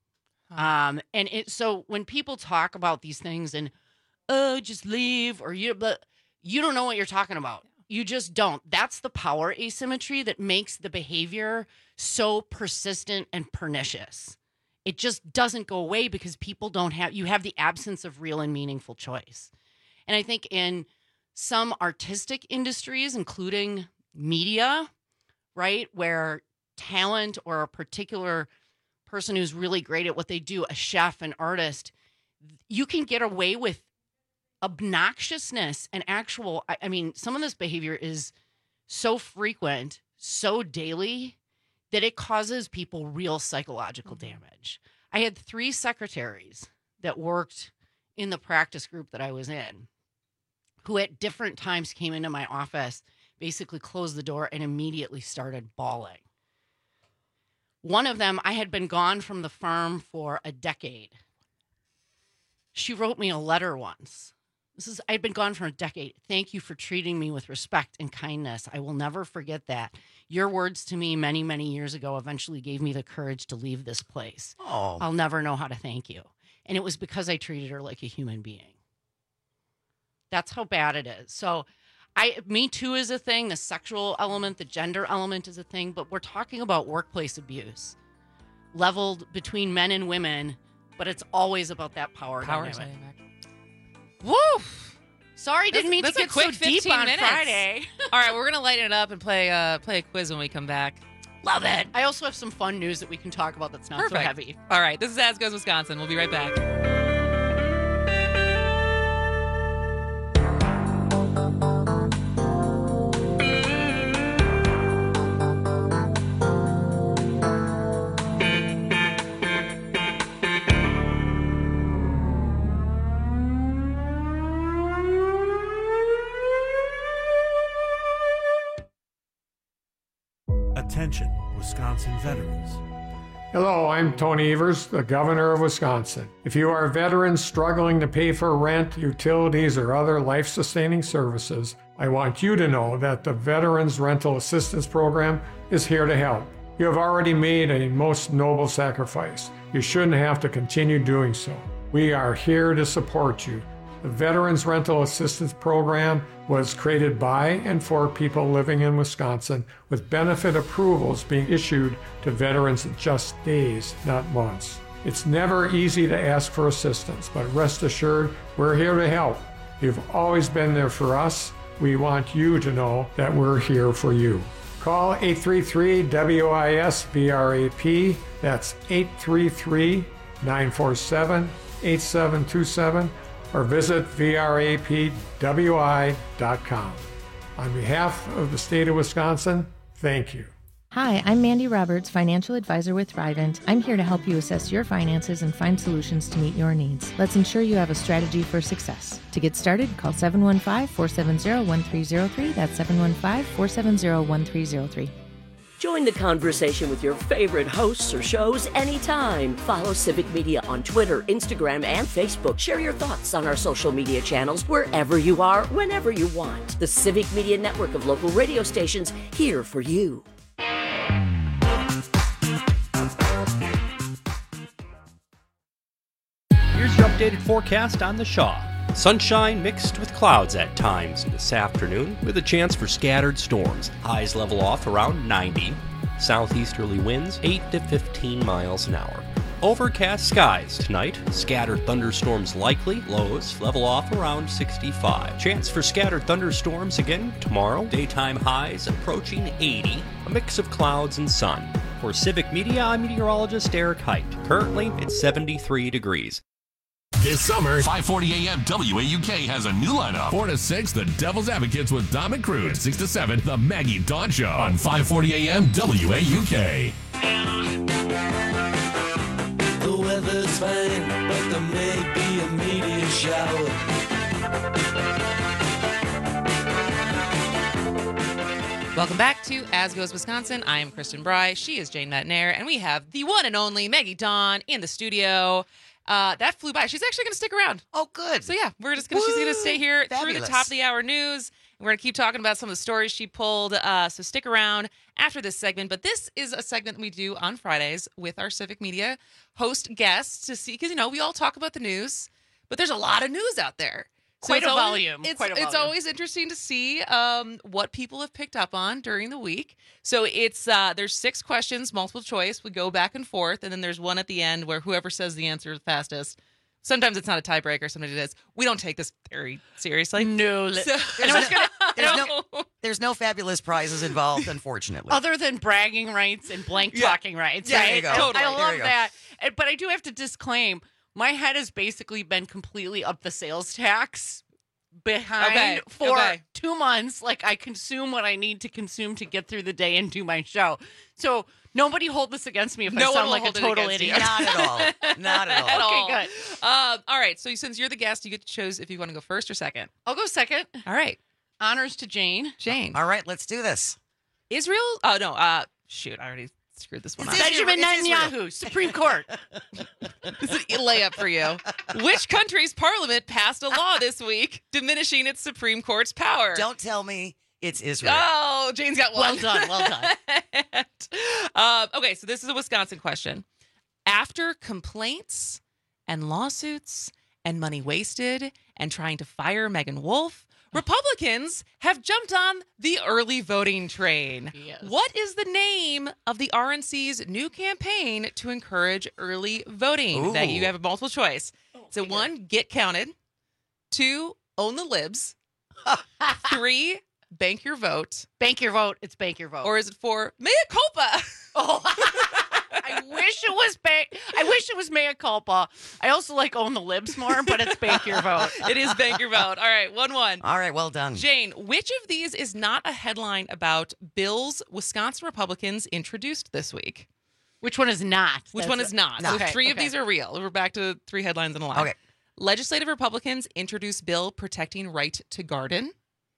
So when people talk about these things and just leave or you don't know what you're talking about. You just don't. That's the power asymmetry that makes the behavior so persistent and pernicious. It just doesn't go away because people you have the absence of real and meaningful choice. And I think in some artistic industries, including media, right, where talent or a particular person who's really great at what they do, a chef, an artist, you can get away with obnoxiousness and some of this behavior is so frequent, so daily, that it causes people real psychological damage. I had 3 secretaries that worked in the practice group that I was in, who at different times came into my office, basically closed the door and immediately started bawling. One of them, I had been gone from the firm for a decade. She wrote me a letter once. I'd been gone for a decade. Thank you for treating me with respect and kindness. I will never forget that. Your words to me many, many years ago eventually gave me the courage to leave this place. Oh. I'll never know how to thank you. And it was because I treated her like a human being. That's how bad it is. So Me Too is a thing. The sexual element, the gender element is a thing. But we're talking about workplace abuse leveled between men and women. But it's always about that power dynamic. Woo! Sorry, didn't mean to get so deep on Friday. All right, we're going to lighten it up and play a quiz when we come back. Love it. I also have some fun news that we can talk about that's not so heavy. All right, this is As Goes Wisconsin. We'll be right back. Attention, Wisconsin veterans. Hello, I'm Tony Evers, the Governor of Wisconsin. If you are veterans struggling to pay for rent, utilities, or other life-sustaining services, I want you to know that the Veterans Rental Assistance Program is here to help. You have already made a most noble sacrifice. You shouldn't have to continue doing so. We are here to support you. The Veterans Rental Assistance Program was created by and for people living in Wisconsin, with benefit approvals being issued to veterans in just days, not months. It's never easy to ask for assistance, but rest assured, we're here to help. You've always been there for us. We want you to know that we're here for you. Call 833-WIS-BRAP. That's 833-947-8727 or visit vrapwi.com. On behalf of the state of Wisconsin, thank you. Hi, I'm Mandy Roberts, financial advisor with Thrivent. I'm here to help you assess your finances and find solutions to meet your needs. Let's ensure you have a strategy for success. To get started, call 715-470-1303. That's 715-470-1303. Join the conversation with your favorite hosts or shows anytime. Follow Civic Media on Twitter, Instagram, and Facebook. Share your thoughts on our social media channels wherever you are, whenever you want. The Civic Media network of local radio stations here for you. Here's your updated forecast on the Shaw. Sunshine mixed with clouds at times this afternoon with a chance for scattered storms. Highs level off around 90. Southeasterly winds 8 to 15 miles an hour. Overcast skies tonight. Scattered thunderstorms likely. Lows level off around 65. Chance for scattered thunderstorms again tomorrow. Daytime highs approaching 80. A mix of clouds and sun. For Civic Media, I'm meteorologist Eric Height. Currently, it's 73 degrees. This summer, 540 AM WAUK has a new lineup. 4 to 6, The Devil's Advocates with Dom and Cruz. 6 to 7, The Maggie Dawn Show On 540 AM WAUK. The weather's fine, but there may be a meteor shower. Welcome back to As Goes Wisconsin. I am Kristen Bry. She is Jane Metnair. And we have the one and only Maggie Dawn in the studio. That flew by. She's actually going to stick around. Oh, good. So yeah, she's going to stay here through the top of the hour news. And we're going to keep talking about some of the stories she pulled. So stick around after this segment. But this is a segment we do on Fridays with our Civic Media host guests to see, because, we all talk about the news, but there's a lot of news out there. So Quite a volume. It's always interesting to see what people have picked up on during the week. So it's there's 6 questions, multiple choice. We go back and forth, and then there's one at the end where whoever says the answer the fastest. Sometimes it's not a tiebreaker. Sometimes it is. We don't take this very seriously. No. There's no fabulous prizes involved, unfortunately. Other than bragging rights and blank talking rights. Yeah, right? there you go. I love There you go. that. But I do have to disclaim, my head has basically been completely up the sales tax behind for 2 months. Like, I consume what I need to consume to get through the day and do my show. So nobody hold this against me if I sound like a total idiot. Not at all. Not at all. Okay, good. All right. So since you're the guest, you get to choose if you want to go first or second. I'll go second. All right. Honors to Jane. Jane. All right, let's do this. Israel? Oh, no. Shoot. I already screwed this one up. Benjamin Netanyahu, Supreme Court. This is a layup for you. Which country's parliament passed a law this week diminishing its Supreme Court's power? Don't tell me it's Israel. Oh, Jane's got one. Well done. Okay, so this is a Wisconsin question. After complaints and lawsuits and money wasted and trying to fire Megan Wolf, Republicans have jumped on the early voting train. Yes. What is the name of the RNC's new campaign to encourage early voting? Ooh. That you have a multiple choice. So 1, get counted. 2, own the libs. 3, bank your vote. Bank your vote. It's bank your vote. Or is it 4, mea culpa? Oh, I wish it was mea culpa. I also like own the libs more, but it's bank your vote. It is bank your vote. All right, 1-1. All right, well done. Jane, which of these is not a headline about bills Wisconsin Republicans introduced this week? Which one is not? Which one is not? No. So Okay, 3 of okay. these are real. We're back to 3 headlines in a line. Okay. Legislative Republicans introduce bill protecting right to garden.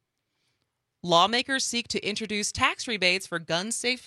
Lawmakers seek to introduce tax rebates for gun safe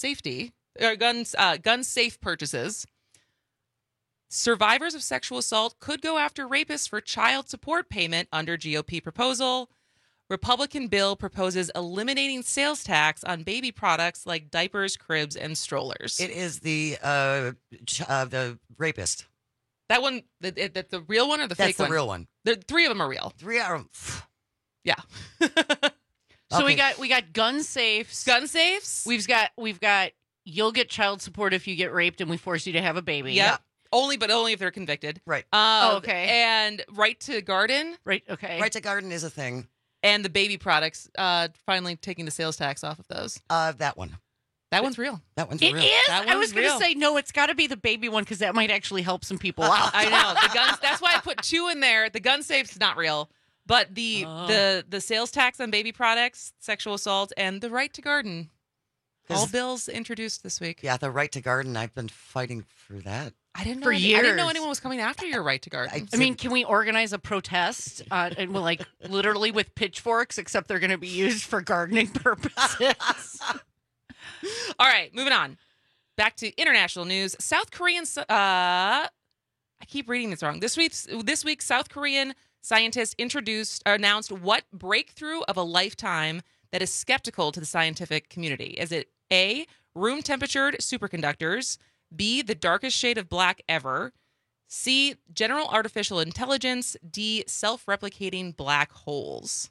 purchases. Survivors of sexual assault could go after rapists for child support payment under GOP proposal. Republican bill proposes eliminating sales tax on baby products like diapers, cribs, and strollers. It is the rapist. That one, that's the real one or the fake one? That's the real one. The 3 of them are real. 3 are. Yeah. So Okay. we got gun safes. Gun safes? We've got you'll get child support if you get raped and we force you to have a baby. Yep. Only if they're convicted. Right. Okay. And right to garden. Right. Okay. Right to garden is a thing. And the baby products, finally taking the sales tax off of those. That one. That one's real. That one's It real. is? That I was one's going to real. say, no, it's got to be the baby one because that might actually help some people out. I know. The guns. That's why I put 2 in there. The gun safe's not real. But the sales tax on baby products, sexual assault, and the right to garden. All bills introduced this week. Yeah, the right to garden. I've been fighting for that. I didn't know For I didn't know years. anyone was coming after your right to garden. I mean, can we organize a protest and we'll like literally with pitchforks, except they're going to be used for gardening purposes? All right, moving on. Back to international news. South Korean. I keep reading this wrong. This week, South Korean scientists announced what breakthrough of a lifetime that is skeptical to the scientific community. Is it A, room-temperatured superconductors, B, the darkest shade of black ever, C, general artificial intelligence, D, self-replicating black holes?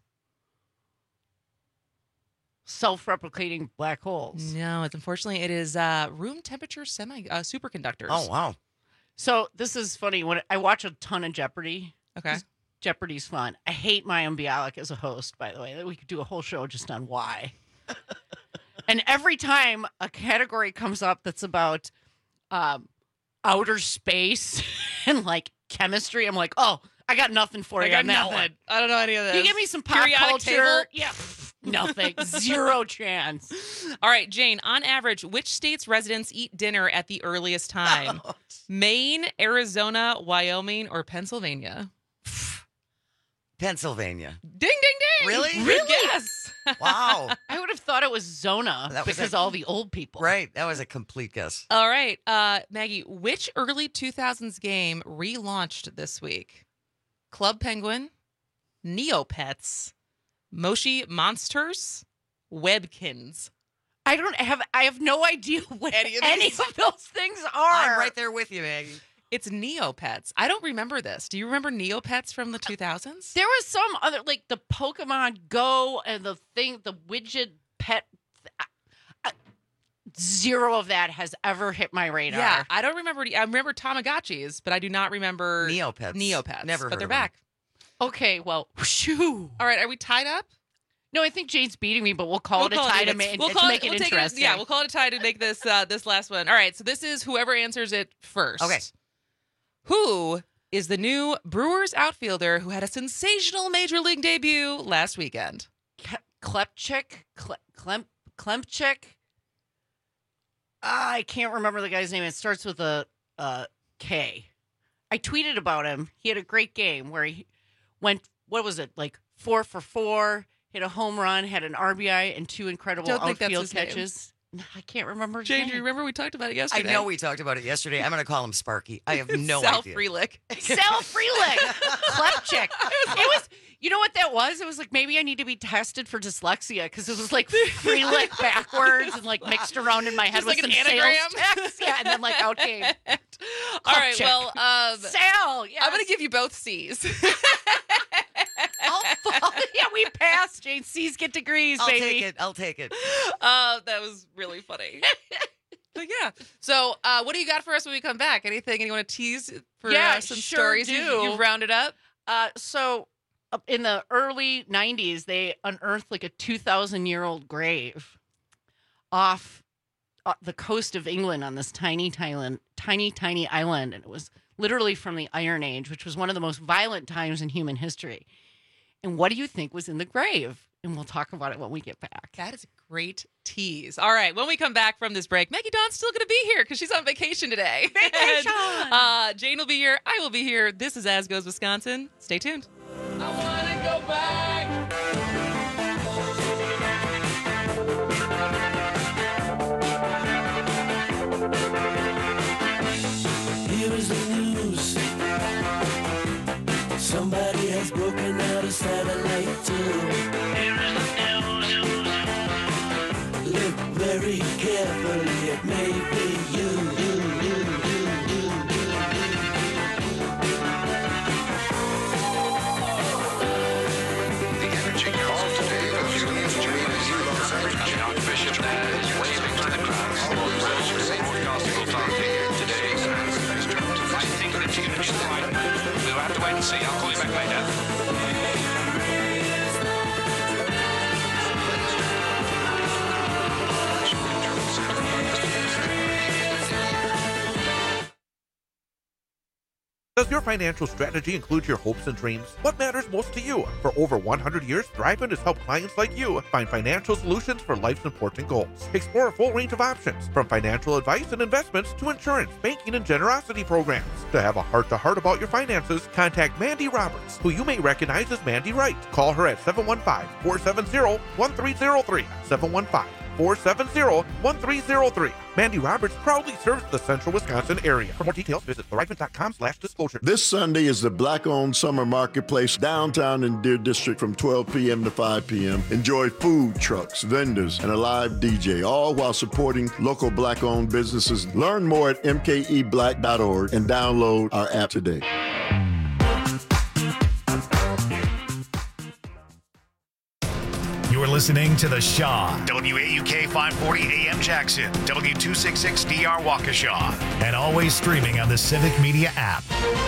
Self-replicating black holes. No, unfortunately, it is room temperature superconductors. Oh, wow. So this is funny. When I watch a ton of Jeopardy. Okay. Jeopardy's fun. I hate Mayim Bialik as a host, by the way. We could do a whole show just on why. And every time a category comes up that's about outer space and like chemistry, I'm like, oh, I got nothing for you on that one. I don't know any of this. You give me some pop Periodic culture. table? Yeah. Nothing. Zero chance. All right, Jane, on average, which state's residents eat dinner at the earliest time? Maine, Arizona, Wyoming, or Pennsylvania? Pennsylvania. Ding, ding, ding. Really? Good guess. Wow. I would have thought it was Zona That was because all the old people. Right. That was a complete guess. All right, Maggie, which early 2000s game relaunched this week? Club Penguin, Neopets, Moshi Monsters, Webkins. I have no idea what any of those things are. I'm right there with you, Maggie. It's Neopets. I don't remember this. Do you remember Neopets from the 2000s? There was some other, like the Pokemon Go and the widget pet. Zero of that has ever hit my radar. Yeah, I don't remember. I remember Tamagotchis, but I do not remember Neopets. But Never heard they're of back. Okay, well, shoo. All right, are we tied up? No, I think Jane's beating me, but we'll call it a tie to make it interesting. We'll call it a tie to make this this last one. All right, so this is whoever answers it first. Okay. Who is the new Brewers outfielder who had a sensational major league debut last weekend? Klepchik? Klemchik? I can't remember the guy's name. It starts with a K. I tweeted about him. He had a great game where he went, what was it, like 4 for 4, hit a home run, had an RBI, and 2 incredible outfield catches. I can't remember his Jane, name. do you remember we talked about it yesterday? I know we talked about it yesterday. I'm going to call him Sparky. I have no Sal idea. Frelick. Sal Frelick. Klepchik. It was, you know what that was? It was like, maybe I need to be tested for dyslexia because it was like Frelick backwards and like mixed around in my head Just with like some an anagram? sales text. Yeah, and then like out came All right, Klepchik. well, Sal, yes. I'm going to give you both C's. Yeah, we passed, Jane. C's get degrees, I'll baby. I'll take it. That was really funny. But yeah. So, what do you got for us when we come back? Anything you want to tease for some sure stories do. you've rounded up? So in the early 90s, they unearthed like a 2,000-year-old grave off the coast of England on this tiny island. And it was literally from the Iron Age, which was one of the most violent times in human history. And what do you think was in the grave? And we'll talk about it when we get back. That is a great tease. All right. When we come back from this break, Maggie Dawn's still going to be here because she's on vacation today. Vacation! And, Jane will be here. I will be here. This is As Goes Wisconsin. Stay tuned. I want to go back. Here is the news. Somebody has broken out a satellite too. Here is the news. Look very carefully, it may be you. The energy called today was John Bishop is waving to the crowd. Broadcasting authority today. I think that you we'll have to wait and see. I'll call you back later. Does your financial strategy include your hopes and dreams? What matters most to you? For over 100 years, Thrivent has helped clients like you find financial solutions for life's important goals. Explore a full range of options, from financial advice and investments to insurance, banking, and generosity programs. To have a heart-to-heart about your finances, contact Mandy Roberts, who you may recognize as Mandy Wright. Call her at 715-470-1303. 715-470-1303. Mandy Roberts proudly serves the central Wisconsin area. For more details, visit thrivent.com/disclosure. This Sunday is the Black-owned Summer Marketplace downtown in Deer District from 12 p.m. to 5 p.m. Enjoy food trucks, vendors, and a live DJ, all while supporting local Black-owned businesses. Learn more at mkeblack.org and download our app today. You're listening to The Shaw, WAUK 540 AM Jackson, W266DR Waukesha, and always streaming on the Civic Media app.